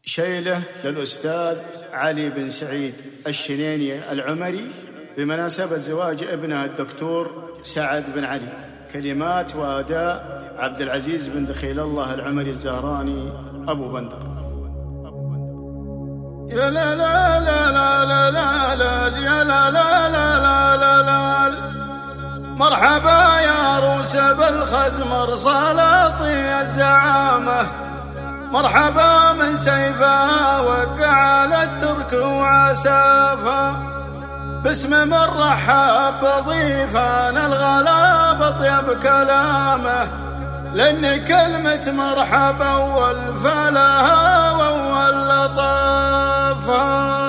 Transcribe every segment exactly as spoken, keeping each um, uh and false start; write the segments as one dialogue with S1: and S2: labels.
S1: شيله للأستاذ علي بن سعيد الشنيني العمري بمناسبة زواج ابنه الدكتور سعد بن علي. كلمات وأداء عبد العزيز بن دخيل الله العمري الزهراني أبو بندر.
S2: يا لا لا لا لا لا لا لا يا لا لا لا لا لا لا مرحبا يا عروس بالخزمر سلاطين الزعامة، مرحبا من سيفها وقع على الترك وعسافة، باسم من رحب بضيفان الغلا بطيب كلامه، لأن كلمة مرحبا أول فلها وأول لطافها.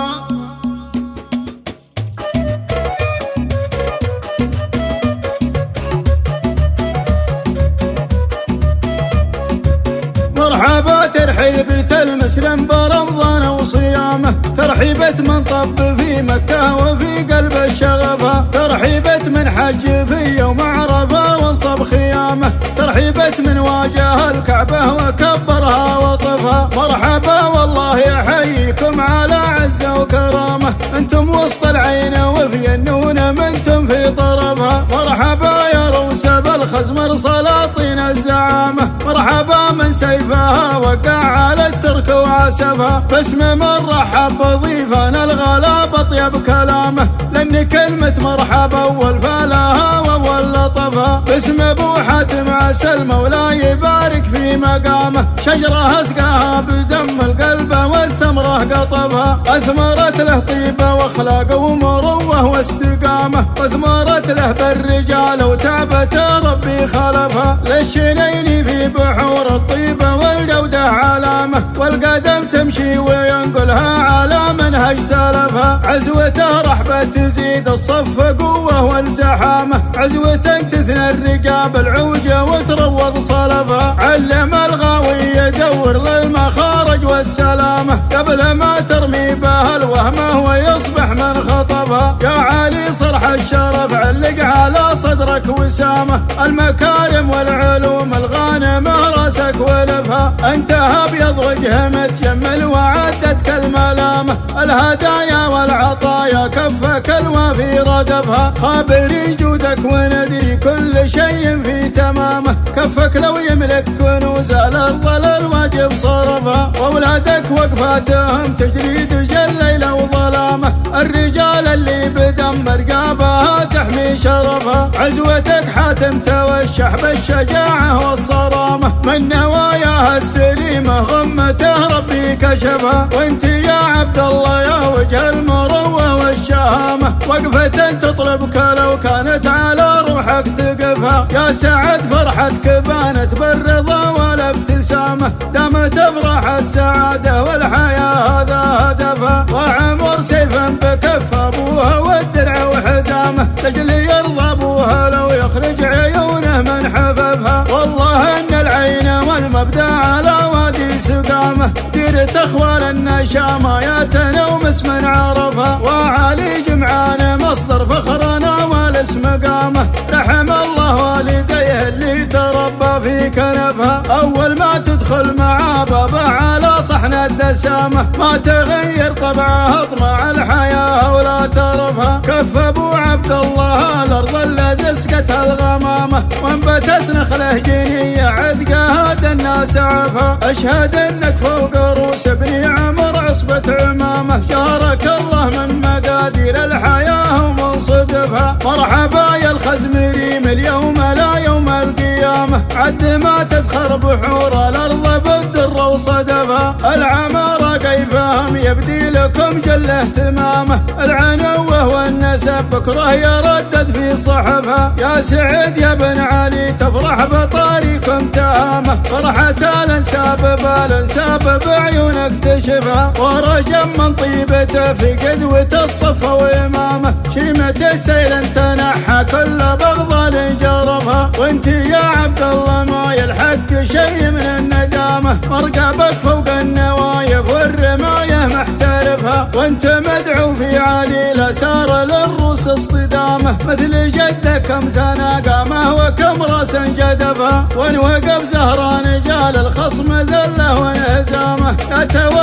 S2: مرحبا ترحيبة المسلم برمضان وصيامه، ترحيبة من طب في مكة وفي قلب الشغفة، ترحيبة من حج في يوم عرفة وانصب خيامه، ترحيبة من واجه الكعبة وكبرها وطفها. مرحبا والله يحييكم على عزة وكرامة، انتم وسط العين وفي النون منتم في طرفها. مرحبا يا روس بالخزمر سلاطين الزعامة، مرحبا من سيفها وقع على الترك وعسفها، باسم من رحب بضيفان الغلا بطيب كلامه، لأن كلمة مرحبا أول فلها وأول لطفها، باسم أبو حاتم عسى المولى يبارك في مقامه، شجرة اسقاها بدم القلب والثمرة قطفها، أثمرت له طيبة واخلاق ومروة واستقامة، واثمرت له بالرجال وتعبة ربي خلفها، للشنين في بحور الطيبة والجودة علامة، والقدم تمشي وينقلها على منهج سلفها، عزوته رحبة تزيد الصف قوة والتحامة، عزوة تثنى الرقاب العوجة وتروض صلفها، علم الغاوي يدور للمخارج والسلامة، قبل ما ترمي به الوهمة ويصبح من خطبها. يا علي صرح الشرف علق على صدرك وسامة، المكارم والعلوم الغانمة راسك ولفها، انت ابيض وجه متجمل وعدتك الملامة، الهدايا والعطايا كفك الوافي ردفها، خابري جودك وندري كل شيء في تمامه، كفك لو يملك كنوز الارض للواجب صرفها، واولادك وقفاتهم تجري دجى الليل وظلامه، الرجال اللي بدم رقابها تحمي شرفها، عزوتك حاتم توشح بالشجاعة والصرامة، من نواياها السليمة غمته ربي كشفها، وانت يا عبد الله يا وجه المروة والشهامة، وقفة تطلبك لو كانت على روحك تقفها، يا سعد فرحتك بانت بالرضا والابتسامة، دامت افراح السعادة والحياة هذا هدفها، وعمر سيفا بكف ابوها والدرع وحزامه، لجل يرضى ابوها لو يخرج عيونه من حففها، والله ان العين والمبدا على وادي سقامه، ديرة اخوال النشامة يا تنومس من عرفها، وعلي جمعان مصدر فخرنا والاسم قامه، رحم الله والديه اللي تربى في كنفها، اول ما تدخل مع بابا على صحن الدسامة، ما تغير طبعها اطمع الحياة ولا ترفها، كف ابو عبد الله الارض الذي اسقتها الغمامة، وانبتت نخله جنية عذقها الناس عفها، اشهد انك فوق روس ابني عمر عصبة عمامة، جارك الله من مقادير الحياة ومن صدفها، مرحبا يا الخزمري من اليوم لا يوم القيامة، عد ما تزخر بحور الارض بالدر وصدفها، العمارة كيفهم يبدي لكم جل اهتمامه، العنوه والنسب بكره يردد في صحفها، يا سعد يا بن علي تفرح بطاريكم تهامه، فرحة الانساب بالانساب بعيونك تشفها، ورجم من طيبته في قدوة الصفا وامامه، شيمة السيل تنحى كل بغض جرفها، وانت يا عبد الله ما يلحق شيء من الندامه، مرقبك فوق النوايف والرمايه محترفها، وانت مدعو في علي الاسار للروس اصطدامه، مثل جدك كم ثنا قامه وكم راس جدفها، وان وقف زهران جال الخصم ذله وانهزامه، يتوالى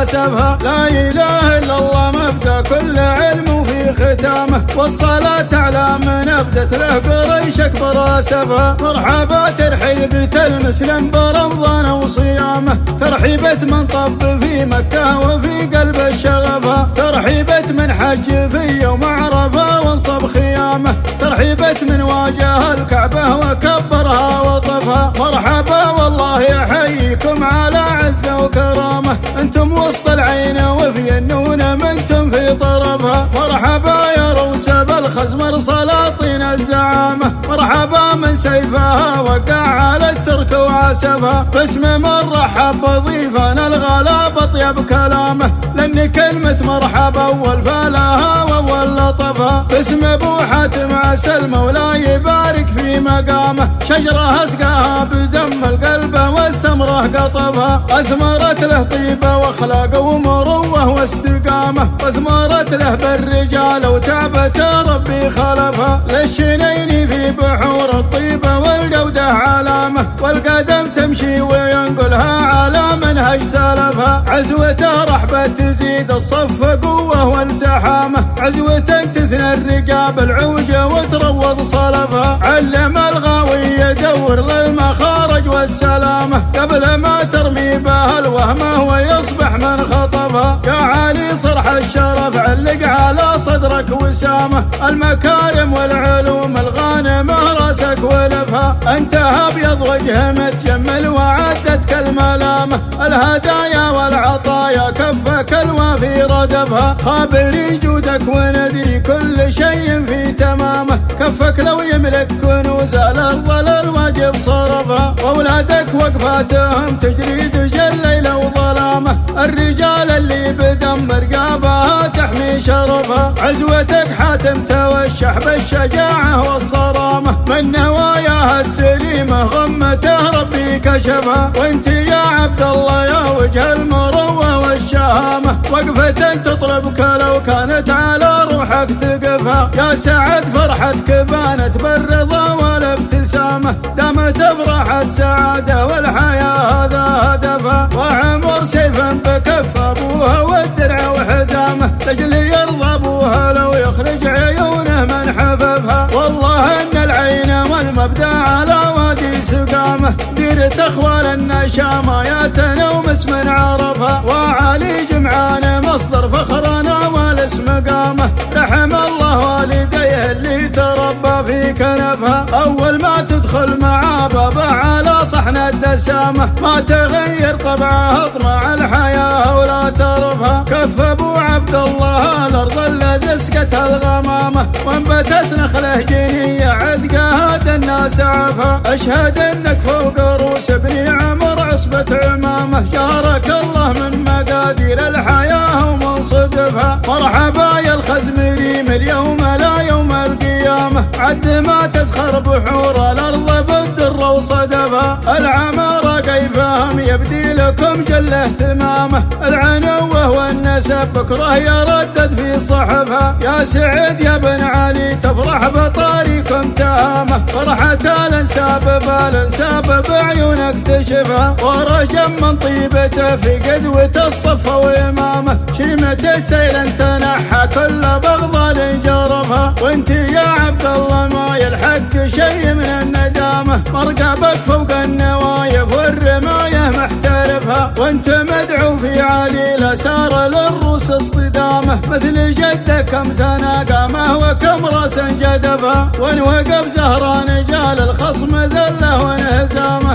S2: وحسبها. لا إله إلا الله مبدأ كل علم في ختامه، والصلاة على من أبدت له قريش أكبر أسفها. مرحبا ترحيبة المسلم برمضان وصيامه، ترحيبة من طب في مكة وفي قلب الشغفها، ترحيبة من حج في يوم عرفة وانصب خيامه، ترحيبة من واجه الكعبة وكبرها وطفها. مرحبا والله يحييكم على عزة وكرامة، انتم وسط العين وفي النون منتم في طرفها. مرحبا يا روسب الخزمر سلاطين الزعامة، مرحبا من سيفها وقع على الترك وعسفها. باسم من رحب ضيفنا الغلا بطيب كلامه، لأن كلمة مرحبا أول فالها وأول لطفها. باسم أبو حاتم عسى المولى يبارك في مقامه، شجرة اسقاها بدم القلب والثمرة قطفها. أثمرت له طيبة واخلاق ومروة واستقامة، واثمرت له بالرجال وتعبة ربي خلفها. للشنين في بحور الطيبة والجودة علامة، والقدم تمشي وينقلها على منهج سلفها. عزوته رحبة تزيد الصف قوة والتحامة، عزوة تثنى الرقاب العوجة وتروض صلفها. علم الغاوي يدور للمخارج والسلامة، قبل ما ترمي به الوهمة ويصبح من خطفها. يا علي صرح الشرف علق على صدرك وسامة، المكارم والعلوم الغانمة راسك ولفها. انت ابيض وجه متجمل وعدتك الملامة، الهدايا والعطايا كفك الوافي ردفها. خابري جودك وندري كل شيء في تمامه، كفك لو يملك كنوز الارض للواجب صرفها. واولادك وقفاتهم تجري دجى الليل وظلامه، الرجال اللي بدم رقابها تحمي شرفها. عزوتك حاتم توشح بالشجاعة والصرامة، من نواياها السليمة غمته ربي كشفها. وانت يا عبد الله يا وجه المروة والشهامة، وقفة تطلبك لو كانت على روحك تقفها. يا سعد فرحتك بانت بالرضا والابتسامة، دامت افراح السعادة والحياة هذا هدفها. وعمر سيفا بكف ابوها والدرع وحزامه، لجل يرضى ابوها لو يخرج عيونه من حففها. والله ان العين والمبدا على وادي سقامه، ديرة اخوال النشامة يا تنومس من عرفها. وعلي جمعان مصدر فخرنا والاسم قامه، رحم الله والديه اللي تربى في كنفها. اول ما تدخل مع بابا على صحن الدسامة، ما تغير طبعها اطمع الحياة ولا ترفها. كف ابو عبد الله الارض الذي اسقتها الغمامة، وانبتت نخله جنية عذقها الناس عفها. اشهد انك فوق روس ابني عمر عصبة عمامة، جارك الله من مقادير الحياة ومن صدفها. مرحبا يا الخزمريم اليوم لا يوم القيامة، عد ما تزخر بحور الارض بالدر وصدفها. العمارة كيفهم يبدي لكم جل اهتمامه، العنوة والنسب بكره يردد في صحفها. يا سعد يا بن علي تفرح بطاريكم تهامه، فرحة الانساب بالانساب بعيونك تشفها. ورجم من طيبته في قدوة الصف وامامه، شيمة السيل تنحى كل بغض جرفها. وانت يا عبد الله ما يلحق شيء من الندامة، مرقبك فوق النوايف والرماية محترفها. وانت مدعو في علي الاسار للروس اصطدامه، مثل جدك كم ثنا قامه وكم راس جدفها. وان وقف زهران جال الخصم ذله وانهزامه،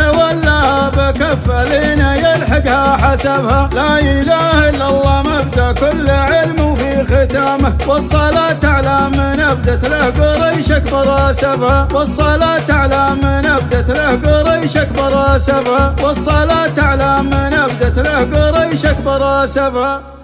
S2: يتولاها بكف لين يلحقها حسبها. لا اله الا الله مبدا كل علم في ختامه، والصلاة على من ابدت له قريش اكبر اسفها. والصلاة على من ابدت له قريش اكبر اسفها، والصلاة على من ابدت له قريش اكبر اسفها.